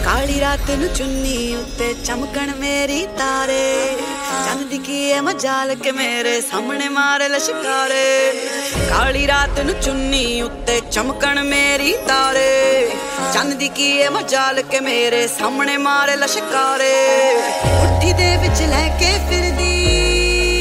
ਕਾਲੀ ਰਾਤ ਨੂੰ ਚੁੰਨੀ ਉੱਤੇ ਚਮਕਣ ਮੇਰੀ ਤਾਰੇ, ਚੰਨ ਦੀ ਕੀ ਐ ਮਜਾਲ ਕੇ ਮੇਰੇ ਸਾਹਮਣੇ ਮਾਰੇ ਲਸ਼ਕਾਰੇ। ਕਾਲੀ ਰਾਤ ਨੂੰ ਚੁੰਨੀ ਉੱਤੇ ਚਮਕਣ ਮੇਰੀ ਤਾਰੇ, ਚੰਨ ਦੀ ਕੀ ਐ ਮਜਾਲ ਕੇ ਮੇਰੇ ਸਾਹਮਣੇ ਮਾਰੇ ਲਸ਼ਕਾਰੇ। ਮੁੱਠੀ ਦੇ ਵਿੱਚ ਲੈ ਕੇ ਫਿਰਦੀ